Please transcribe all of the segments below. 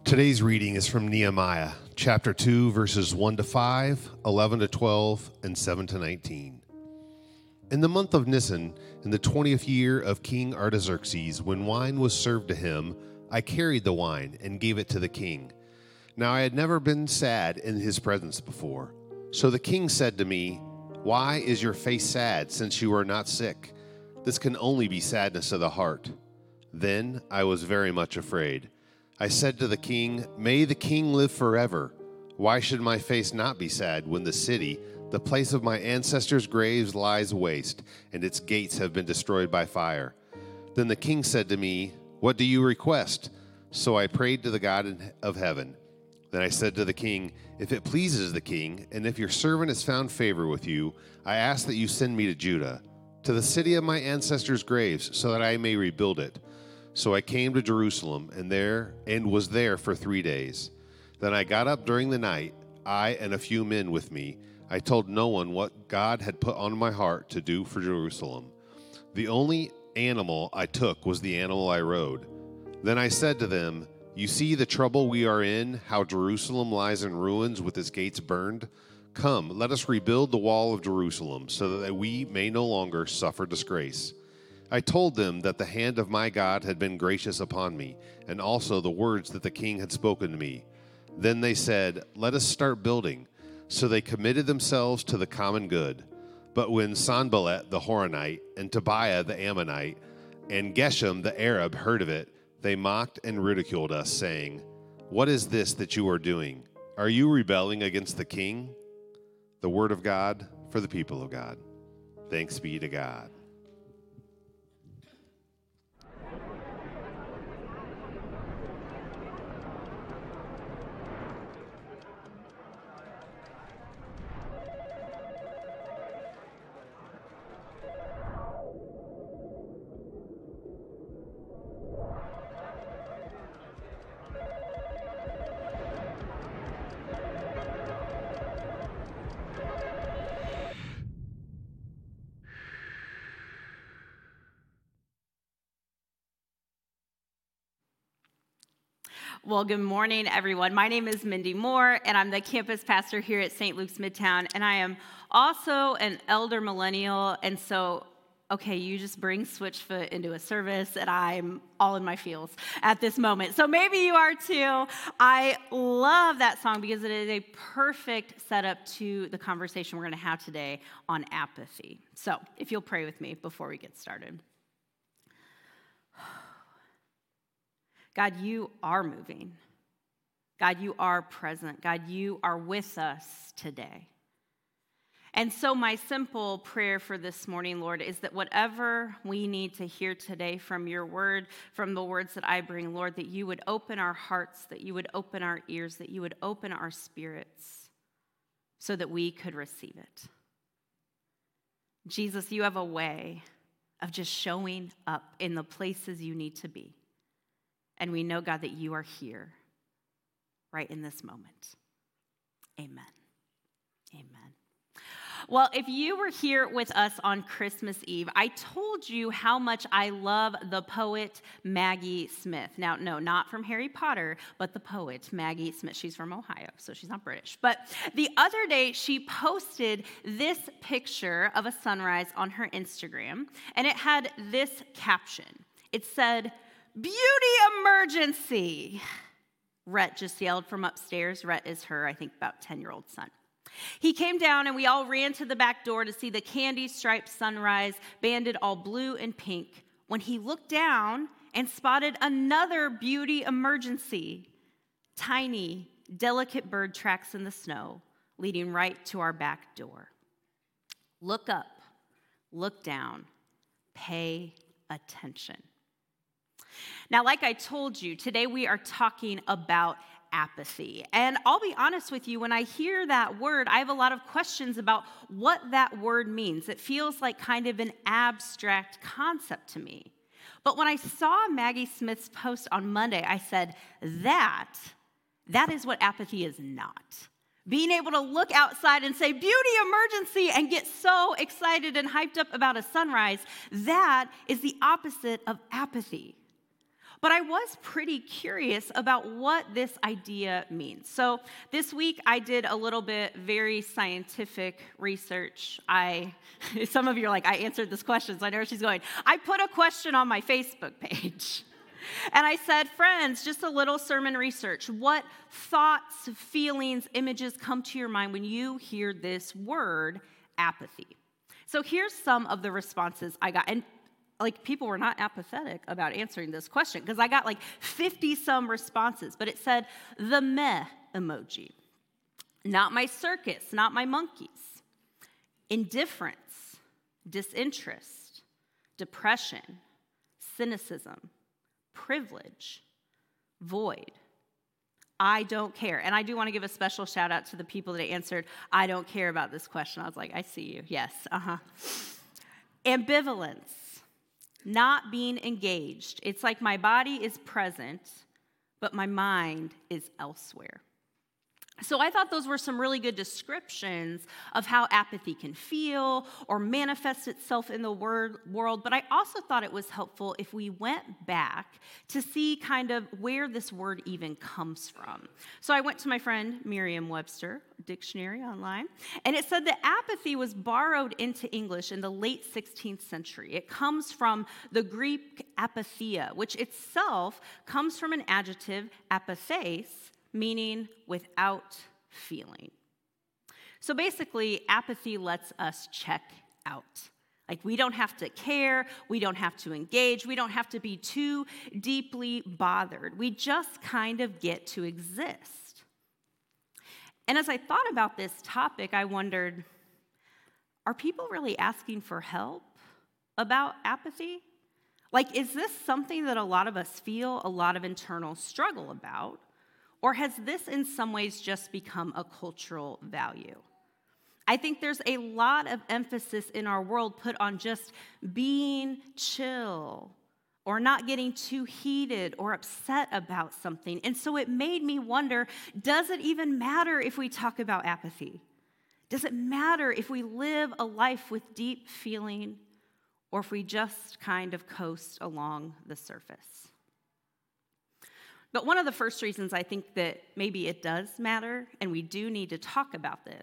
Today's reading is from Nehemiah, chapter 2, verses 1 to 5, 11 to 12, and 7 to 19. In the month of Nisan, in the 20th year of King Artaxerxes, when wine was served to him, I carried the wine and gave it to the king. Now I had never been sad in his presence before. So the king said to me, "Why is your face sad, since you are not sick? This can only be sadness of the heart." Then I was very much afraid. I said to the king, "May the king live forever. Why should my face not be sad when the city, the place of my ancestors' graves, lies waste, and its gates have been destroyed by fire?" Then the king said to me, "What do you request?" So I prayed to the God of heaven. Then I said to the king, "If it pleases the king, and if your servant has found favor with you, I ask that you send me to Judah, to the city of my ancestors' graves, so that I may rebuild it." So I came to Jerusalem and was there for 3 days. Then I got up during the night, I and a few men with me. I told no one what God had put on my heart to do for Jerusalem. The only animal I took was the animal I rode. Then I said to them, "You see the trouble we are in, how Jerusalem lies in ruins with its gates burned? Come, let us rebuild the wall of Jerusalem, so that we may no longer suffer disgrace." I told them that the hand of my God had been gracious upon me, and also the words that the king had spoken to me. Then they said, "Let us start building." So they committed themselves to the common good. But when Sanballat the Horonite, and Tobiah the Ammonite, and Geshem the Arab heard of it, they mocked and ridiculed us, saying, "What is this that you are doing? Are you rebelling against the king?" The word of God for the people of God. Thanks be to God. Well, good morning, everyone. My name is Mindy Moore, and I'm the campus pastor here at St. Luke's Midtown, and I am also an elder millennial, and so, okay, you just bring Switchfoot into a service, and I'm all in my feels at this moment. So maybe you are too. I love that song because it is a perfect setup to the conversation we're going to have today on apathy. So if you'll pray with me before we get started. God, you are moving. God, you are present. God, you are with us today. And so my simple prayer for this morning, Lord, is that whatever we need to hear today from your word, from the words that I bring, Lord, that you would open our hearts, that you would open our ears, that you would open our spirits so that we could receive it. Jesus, you have a way of just showing up in the places you need to be. And we know, God, that you are here right in this moment. Amen. Amen. Well, if you were here with us on Christmas Eve, I told you how much I love the poet Maggie Smith. Now, no, not from Harry Potter, but the poet Maggie Smith. She's from Ohio, so she's not British. But the other day, she posted this picture of a sunrise on her Instagram, and it had this caption. It said, "Beauty emergency." Rhett just yelled from upstairs. Rhett is her, I think, about 10-year-old son. He came down and we all ran to the back door to see the candy-striped sunrise banded all blue and pink when he looked down and spotted another beauty emergency. Tiny, delicate bird tracks in the snow leading right to our back door. Look up, look down, pay attention. Now, like I told you, today we are talking about apathy. And I'll be honest with you, when I hear that word, I have a lot of questions about what that word means. It feels like kind of an abstract concept to me. But when I saw Maggie Smith's post on Monday, I said, that is what apathy is not. Being able to look outside and say, "Beauty emergency," and get so excited and hyped up about a sunrise, that is the opposite of apathy. But I was pretty curious about what this idea means. So this week I did a little bit very scientific research. Some of you are like, I answered this question, so I know where she's going. I put a question on my Facebook page. And I said, friends, just a little sermon research. What thoughts, feelings, images come to your mind when you hear this word, apathy? So here's some of the responses I got. And people were not apathetic about answering this question because I got 50 some responses, but it said the meh emoji. Not my circus, not my monkeys. Indifference, disinterest, depression, cynicism, privilege, void. I don't care. And I do want to give a special shout out to the people that answered, I don't care about this question. I was like, I see you. Yes, Ambivalence. Not being engaged. It's like my body is present, but my mind is elsewhere. So I thought those were some really good descriptions of how apathy can feel or manifest itself in the world, but I also thought it was helpful if we went back to see kind of where this word even comes from. So I went to my friend Merriam-Webster dictionary online, and it said that apathy was borrowed into English in the late 16th century. It comes from the Greek apatheia, which itself comes from an adjective, apathes, meaning without feeling. So basically, apathy lets us check out. We don't have to care, we don't have to engage, we don't have to be too deeply bothered. We just kind of get to exist. And as I thought about this topic, I wondered, are people really asking for help about apathy? Is this something that a lot of us feel a lot of internal struggle about? Or has this in some ways just become a cultural value? I think there's a lot of emphasis in our world put on just being chill or not getting too heated or upset about something. And so it made me wonder, does it even matter if we talk about apathy? Does it matter if we live a life with deep feeling or if we just kind of coast along the surface? But one of the first reasons I think that maybe it does matter, and we do need to talk about this,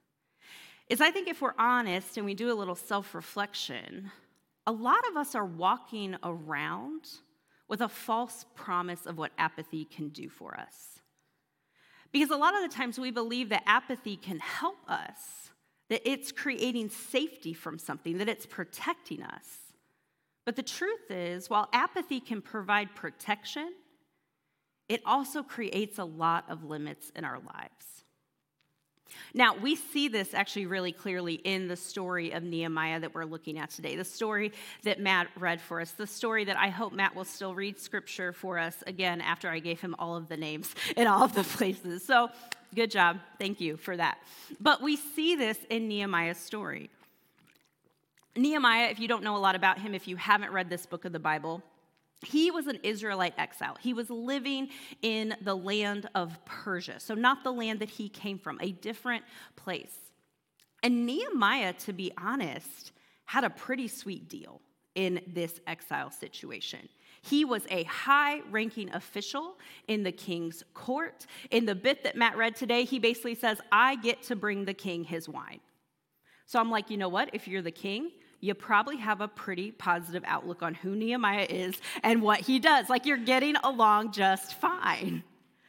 is I think if we're honest and we do a little self-reflection, a lot of us are walking around with a false promise of what apathy can do for us. Because a lot of the times we believe that apathy can help us, that it's creating safety from something, that it's protecting us. But the truth is, while apathy can provide protection, it also creates a lot of limits in our lives. Now, we see this actually really clearly in the story of Nehemiah that we're looking at today, the story that Matt read for us, the story that I hope Matt will still read scripture for us again after I gave him all of the names in all of the places. So, good job. Thank you for that. But we see this in Nehemiah's story. Nehemiah, if you don't know a lot about him, if you haven't read this book of the Bible, he was an Israelite exile. He was living in the land of Persia, so not the land that he came from, a different place. And Nehemiah, to be honest, had a pretty sweet deal in this exile situation. He was a high-ranking official in the king's court. In the bit that Matt read today, he basically says, I get to bring the king his wine. So I'm like, you know what? If you're the king, you probably have a pretty positive outlook on who Nehemiah is and what he does. You're getting along just fine.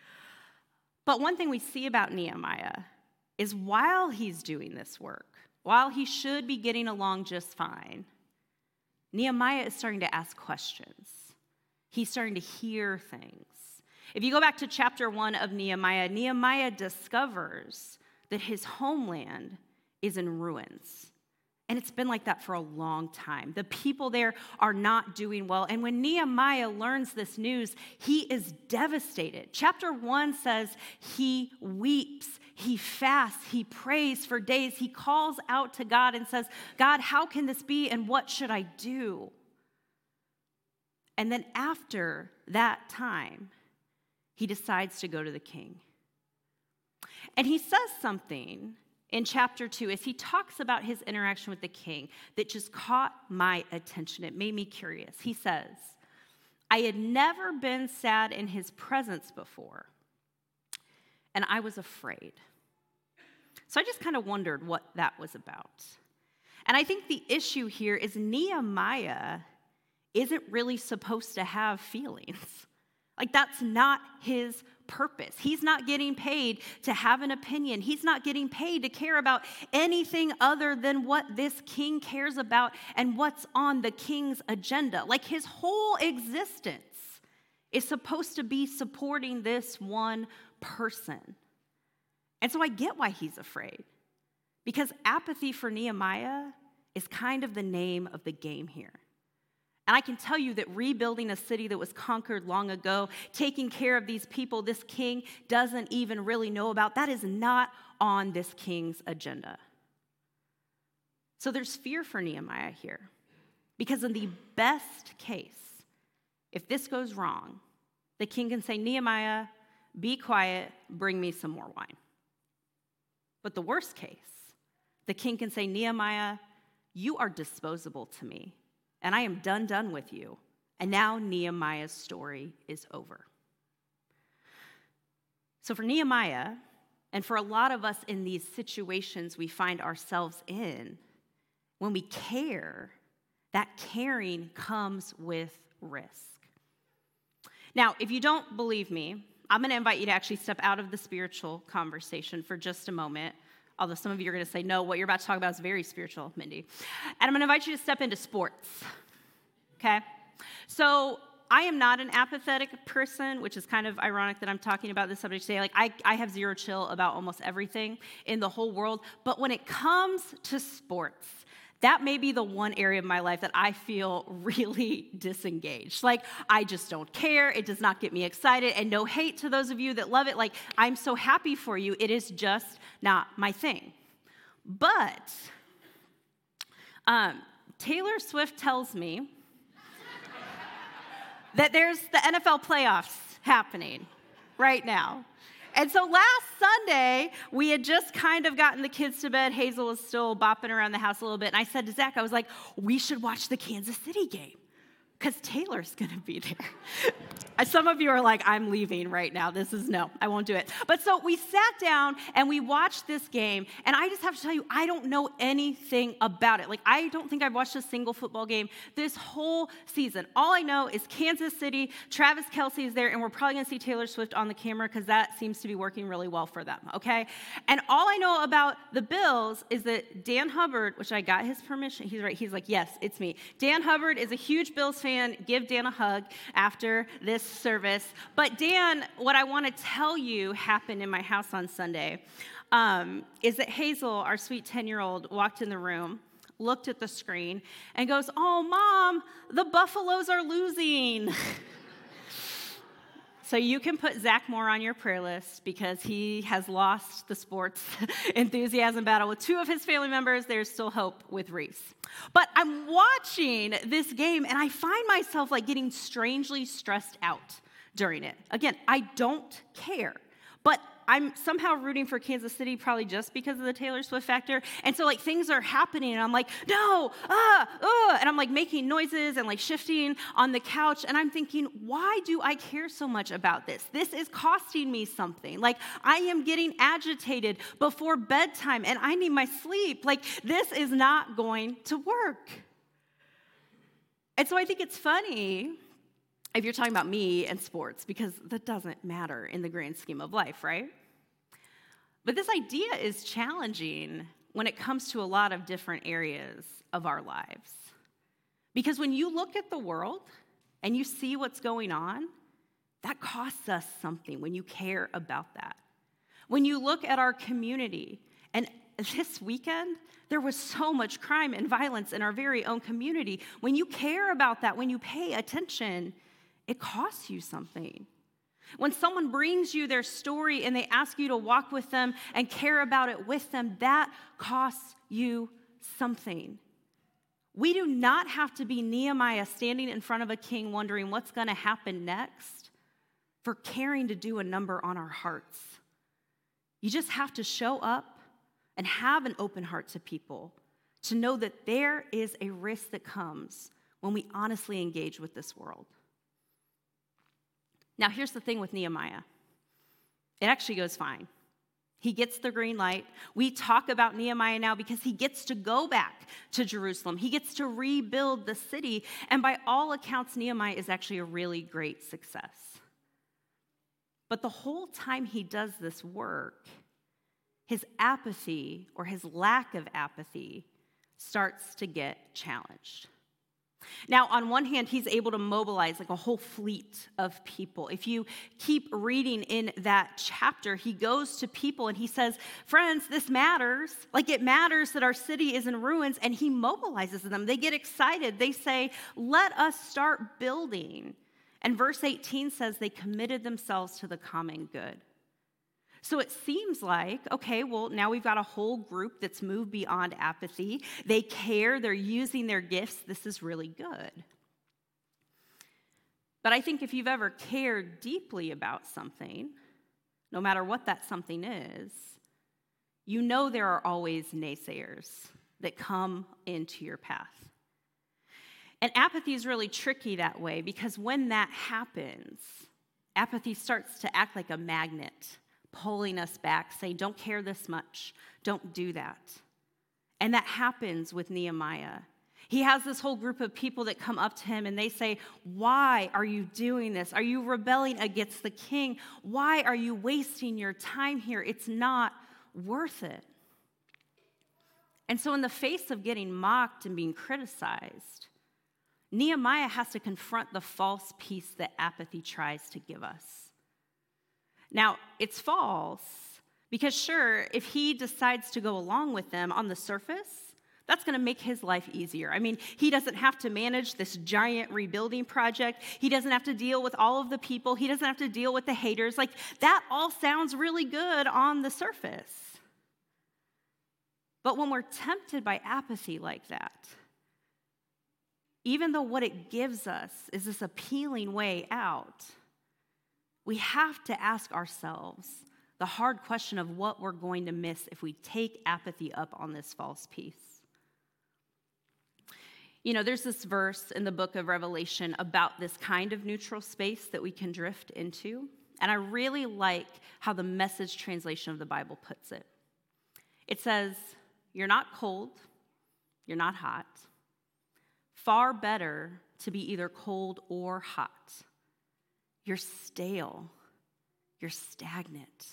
But one thing we see about Nehemiah is while he's doing this work, while he should be getting along just fine, Nehemiah is starting to ask questions. He's starting to hear things. If you go back to chapter 1 of Nehemiah, Nehemiah discovers that his homeland is in ruins. And it's been like that for a long time. The people there are not doing well. And when Nehemiah learns this news, he is devastated. Chapter 1 says he weeps, he fasts, he prays for days. He calls out to God and says, God, how can this be and what should I do? And then after that time, he decides to go to the king. And he says something in chapter 2, as he talks about his interaction with the king, that just caught my attention. It made me curious. He says, I had never been sad in his presence before, and I was afraid. So I just kind of wondered what that was about. And I think the issue here is Nehemiah isn't really supposed to have feelings. Like, that's not his purpose. He's not getting paid to have an opinion. He's not getting paid to care about anything other than what this king cares about and what's on the king's agenda. Like, his whole existence is supposed to be supporting this one person. And so I get why he's afraid, because apathy for Nehemiah is kind of the name of the game here. And I can tell you that rebuilding a city that was conquered long ago, taking care of these people this king doesn't even really know about, that is not on this king's agenda. So there's fear for Nehemiah here, because in the best case, if this goes wrong, the king can say, Nehemiah, be quiet, bring me some more wine. But the worst case, the king can say, Nehemiah, you are disposable to me, and I am done with you. And now Nehemiah's story is over. So for Nehemiah, and for a lot of us in these situations we find ourselves in, when we care, that caring comes with risk. Now, if you don't believe me, I'm going to invite you to actually step out of the spiritual conversation for just a moment. Although some of you are going to say, no, what you're about to talk about is very spiritual, Mindy. And I'm going to invite you to step into sports, okay? So I am not an apathetic person, which is kind of ironic that I'm talking about this subject today. Like, I have zero chill about almost everything in the whole world. But when it comes to sports, that may be the one area of my life that I feel really disengaged. Like, I just don't care. It does not get me excited. And no hate to those of you that love it. Like, I'm so happy for you. It is just not my thing. But Taylor Swift tells me that there's the NFL playoffs happening right now. And so last Sunday, we had just kind of gotten the kids to bed. Hazel was still bopping around the house a little bit. And I said to Zach, I was like, we should watch the Kansas City game because Taylor's going to be there. Some of you are like, I'm leaving right now. No, I won't do it. But so we sat down and we watched this game. And I just have to tell you, I don't know anything about it. Like, I don't think I've watched a single football game this whole season. All I know is Kansas City, Travis Kelce is there, and we're probably going to see Taylor Swift on the camera because that seems to be working really well for them, okay? And all I know about the Bills is that Dan Hubbard, which I got his permission, he's right, he's like, yes, it's me. Dan Hubbard is a huge Bills fan. Give Dan a hug after this service. But Dan, what I want to tell you happened in my house on Sunday is that Hazel, our sweet 10-year-old, walked in the room, looked at the screen, and goes, oh, Mom, the Buffaloes are losing. So you can put Zach Moore on your prayer list because he has lost the sports enthusiasm battle with two of his family members. There's still hope with Reese. But I'm watching this game, and I find myself like getting strangely stressed out during it. Again, I don't care, but I'm somehow rooting for Kansas City probably just because of the Taylor Swift factor. And so, like, things are happening, and I'm like, no, and I'm, like, making noises and, like, shifting on the couch, and I'm thinking, why do I care so much about this? This is costing me something. Like, I am getting agitated before bedtime, and I need my sleep. Like, this is not going to work. And so I think it's funny if you're talking about me and sports, because that doesn't matter in the grand scheme of life, right? But this idea is challenging when it comes to a lot of different areas of our lives. Because when you look at the world and you see what's going on, that costs us something when you care about that. When you look at our community, and this weekend, there was so much crime and violence in our very own community. When you care about that, when you pay attention, it costs you something. When someone brings you their story and they ask you to walk with them and care about it with them, that costs you something. We do not have to be Nehemiah standing in front of a king wondering what's going to happen next for caring to do a number on our hearts. You just have to show up and have an open heart to people to know that there is a risk that comes when we honestly engage with this world. Now, here's the thing with Nehemiah. It actually goes fine. He gets the green light. We talk about Nehemiah now because he gets to go back to Jerusalem. He gets to rebuild the city. And by all accounts, Nehemiah is actually a really great success. But the whole time he does this work, his apathy or his lack of apathy starts to get challenged. Now, on one hand, he's able to mobilize like a whole fleet of people. If you keep reading in that chapter, he goes to people and he says, friends, this matters. Like, it matters that our city is in ruins, and he mobilizes them. They get excited. They say, let us start building. And verse 18 says they committed themselves to the common good. So it seems like, okay, well, now we've got a whole group that's moved beyond apathy. They care, they're using their gifts. This is really good. But I think if you've ever cared deeply about something, no matter what that something is, you know there are always naysayers that come into your path. And apathy is really tricky that way, because when that happens, apathy starts to act like a magnet, pulling us back, saying, don't care this much, don't do that. And that happens with Nehemiah. He has this whole group of people that come up to him and they say, why are you doing this? Are you rebelling against the king? Why are you wasting your time here? It's not worth it. And so in the face of getting mocked and being criticized, Nehemiah has to confront the false peace that apathy tries to give us. Now, it's false because, sure, if he decides to go along with them on the surface, that's going to make his life easier. I mean, he doesn't have to manage this giant rebuilding project. He doesn't have to deal with all of the people. He doesn't have to deal with the haters. Like, that all sounds really good on the surface. But when we're tempted by apathy like that, even though what it gives us is this appealing way out, we have to ask ourselves the hard question of what we're going to miss if we take apathy up on this false peace. You know, there's this verse in the book of Revelation about this kind of neutral space that we can drift into. And I really like how the Message translation of the Bible puts it. It says, you're not cold, you're not hot. Far better to be either cold or hot. You're stale. You're stagnant.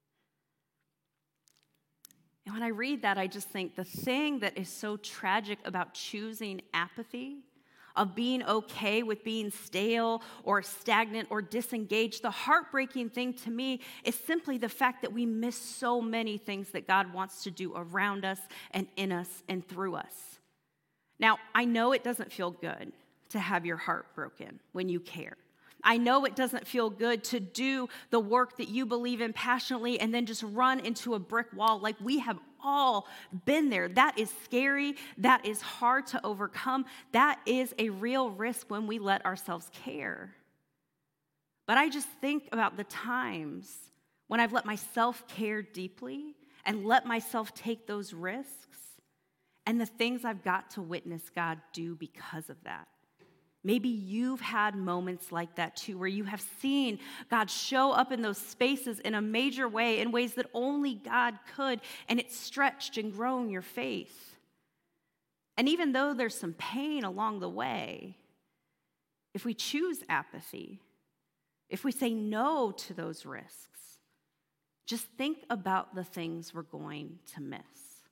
And when I read that, I just think the thing that is so tragic about choosing apathy, of being okay with being stale or stagnant or disengaged, the heartbreaking thing to me is simply the fact that we miss so many things that God wants to do around us and in us and through us. Now, I know it doesn't feel good to have your heart broken when you care. I know it doesn't feel good to do the work that you believe in passionately and then just run into a brick wall. Like, we have all been there. That is scary. That is hard to overcome. That is a real risk when we let ourselves care. But I just think about the times when I've let myself care deeply and let myself take those risks, and the things I've got to witness God do because of that. Maybe you've had moments like that too, where you have seen God show up in those spaces in a major way, in ways that only God could, and it's stretched and grown your faith. And even though there's some pain along the way, if we choose apathy, if we say no to those risks, just think about the things we're going to miss.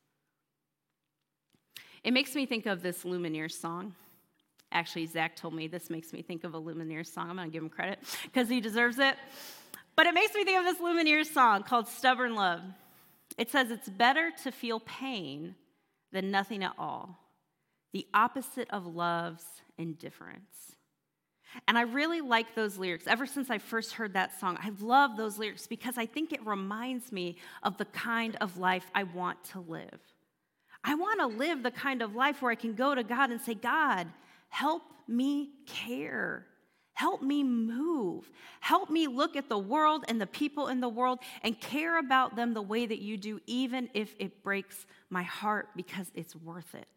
It makes me think of this Lumineers song. Actually, Zach told me this makes me think of a Lumineers song. I'm going to give him credit because he deserves it. But it makes me think of this Lumineers song called Stubborn Love. It says, it's better to feel pain than nothing at all. The opposite of love's indifference. And I really like those lyrics. Ever since I first heard that song, I've loved those lyrics because I think it reminds me of the kind of life I want to live. I want to live the kind of life where I can go to God and say, God, help me care. Help me move. Help me look at the world and the people in the world and care about them the way that you do, even if it breaks my heart, because it's worth it.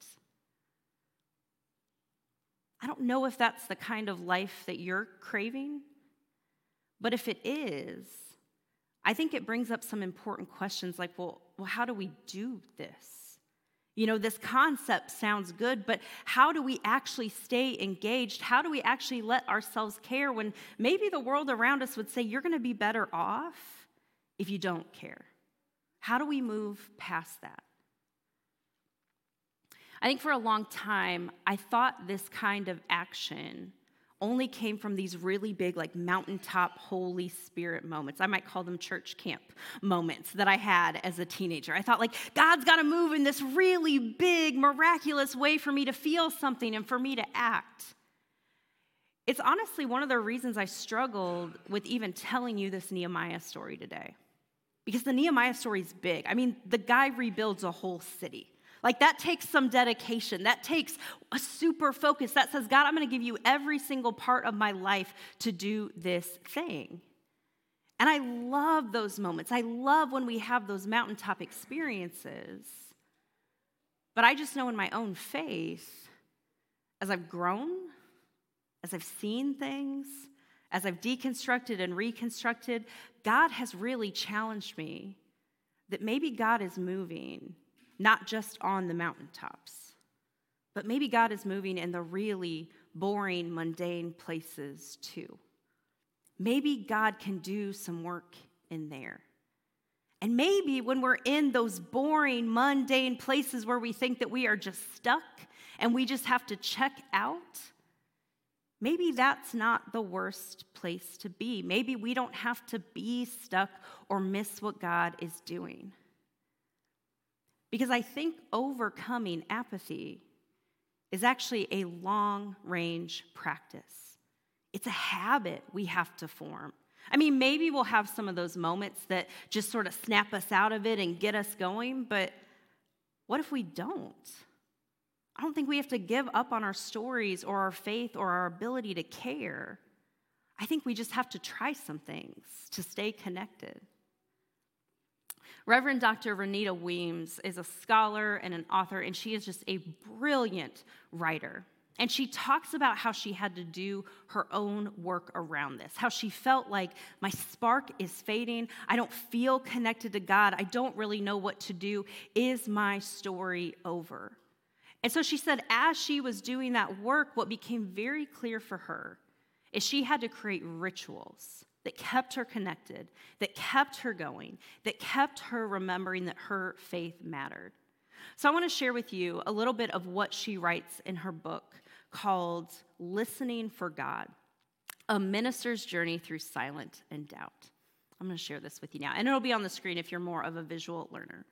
I don't know if that's the kind of life that you're craving, But if it is, I think it brings up some important questions like, well, how do we do this? You know, this concept sounds good, but how do we actually stay engaged? How do we actually let ourselves care when maybe the world around us would say, you're going to be better off if you don't care? How do we move past that? I think for a long time, I thought this kind of action only came from these really big, like mountaintop Holy Spirit moments. I might call them church camp moments that I had as a teenager. I thought, like, God's got to move in this really big, miraculous way for me to feel something and for me to act. It's honestly one of the reasons I struggled with even telling you this Nehemiah story today. Because the Nehemiah story is big. I mean, the guy rebuilds a whole city. Like, that takes some dedication. That takes a super focus. That says, God, I'm going to give you every single part of my life to do this thing. And I love those moments. I love when we have those mountaintop experiences. But I just know in my own faith, as I've grown, as I've seen things, as I've deconstructed and reconstructed, God has really challenged me that maybe God is moving not just on the mountaintops, but maybe God is moving in the really boring, mundane places too. Maybe God can do some work in there. And maybe when we're in those boring, mundane places where we think that we are just stuck and we just have to check out, maybe that's not the worst place to be. Maybe we don't have to be stuck or miss what God is doing. Because I think overcoming apathy is actually a long-range practice. It's a habit we have to form. I mean, maybe we'll have some of those moments that just sort of snap us out of it and get us going, but what if we don't? I don't think we have to give up on our stories or our faith or our ability to care. I think we just have to try some things to stay connected. Reverend Dr. Renita Weems is a scholar and an author, and she is just a brilliant writer. And she talks about how she had to do her own work around this, how she felt like my spark is fading. I don't feel connected to God. I don't really know what to do. Is my story over? And so she said, as she was doing that work, what became very clear for her is she had to create rituals that kept her connected, that kept her going, that kept her remembering that her faith mattered. So I want to share with you a little bit of what she writes in her book called Listening for God, A Minister's Journey Through Silence and Doubt. I'm going to share this with you now, and it'll be on the screen if you're more of a visual learner.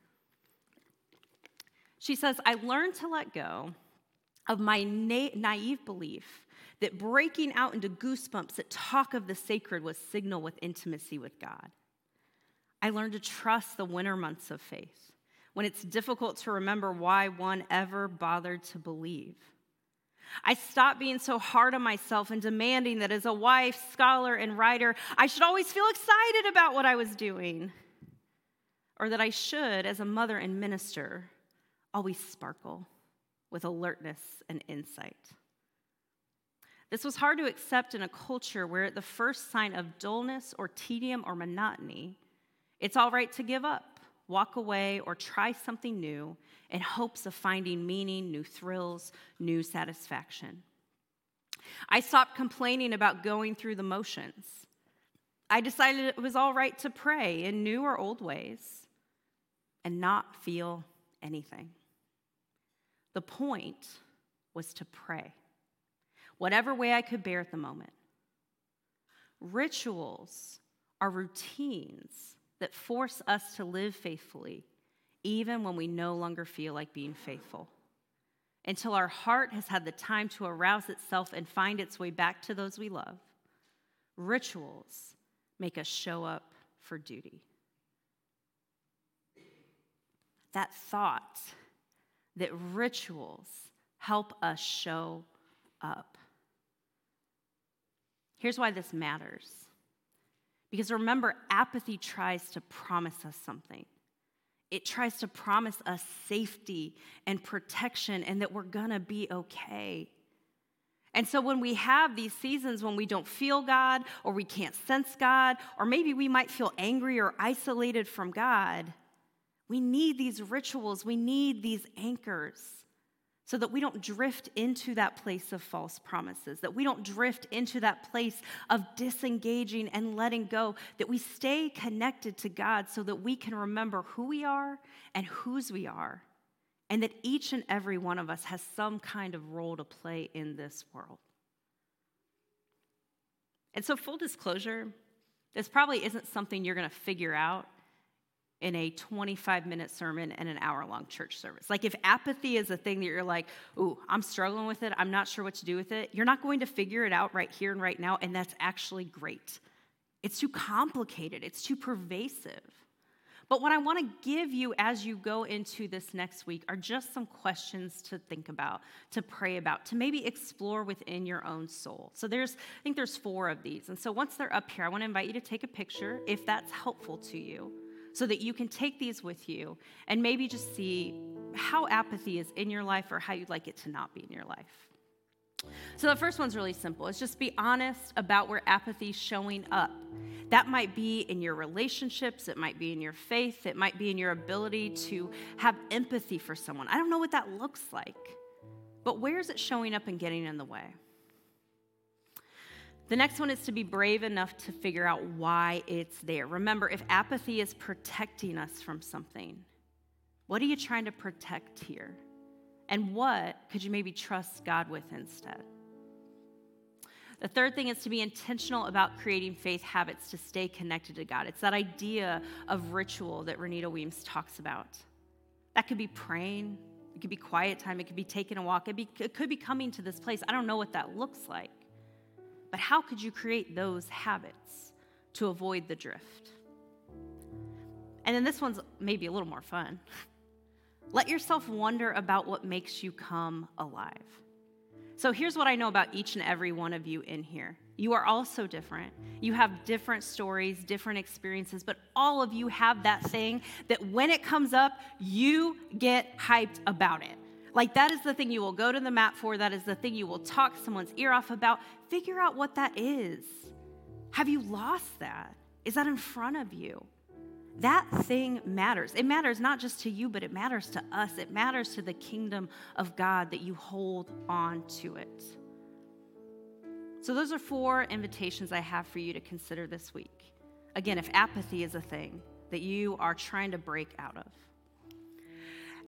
She says, I learned to let go of my naive belief that breaking out into goosebumps at talk of the sacred was signal with intimacy with God. I learned to trust the winter months of faith, when it's difficult to remember why one ever bothered to believe. I stopped being so hard on myself and demanding that as a wife, scholar, and writer, I should always feel excited about what I was doing, or that I should, as a mother and minister, always sparkle with alertness and insight. This was hard to accept in a culture where at the first sign of dullness or tedium or monotony, it's all right to give up, walk away, or try something new in hopes of finding meaning, new thrills, new satisfaction. I stopped complaining about going through the motions. I decided it was all right to pray in new or old ways and not feel anything. The point was to pray, whatever way I could bear at the moment. Rituals are routines that force us to live faithfully, even when we no longer feel like being faithful, until our heart has had the time to arouse itself and find its way back to those we love. Rituals make us show up for duty. That thought that rituals help us show up. Here's why this matters. Because remember, apathy tries to promise us something. It tries to promise us safety and protection and that we're gonna be okay. And so when we have these seasons when we don't feel God or we can't sense God, or maybe we might feel angry or isolated from God, we need these rituals, we need these anchors so that we don't drift into that place of false promises, that we don't drift into that place of disengaging and letting go, that we stay connected to God so that we can remember who we are and whose we are, and that each and every one of us has some kind of role to play in this world. And so, full disclosure, this probably isn't something you're going to figure out in a 25-minute sermon and an hour-long church service. Like, if apathy is a thing that you're like, ooh, I'm struggling with it, I'm not sure what to do with it, you're not going to figure it out right here and right now, and that's actually great. It's too complicated. It's too pervasive. But what I want to give you as you go into this next week are just some questions to think about, to pray about, to maybe explore within your own soul. So I think there's 4 of these. And so once they're up here, I want to invite you to take a picture if that's helpful to you, so that you can take these with you and maybe just see how apathy is in your life or how you'd like it to not be in your life. So the first one's really simple. It's just be honest about where apathy's showing up. That might be in your relationships, it might be in your faith, it might be in your ability to have empathy for someone. I don't know what that looks like, but where is it showing up and getting in the way? The next one is to be brave enough to figure out why it's there. Remember, if apathy is protecting us from something, what are you trying to protect here? And what could you maybe trust God with instead? The third thing is to be intentional about creating faith habits to stay connected to God. It's that idea of ritual that Renita Weems talks about. That could be praying, it could be quiet time, it could be taking a walk, it could be coming to this place. I don't know what that looks like. But how could you create those habits to avoid the drift? And then this one's maybe a little more fun. Let yourself wonder about what makes you come alive. So here's what I know about each and every one of you in here. You are all so different. You have different stories, different experiences, but all of you have that thing that when it comes up, you get hyped about it. Like, that is the thing you will go to the mat for. That is the thing you will talk someone's ear off about. Figure out what that is. Have you lost that? Is that in front of you? That thing matters. It matters not just to you, but it matters to us. It matters to the kingdom of God that you hold on to it. So those are 4 invitations I have for you to consider this week. Again, if apathy is a thing that you are trying to break out of,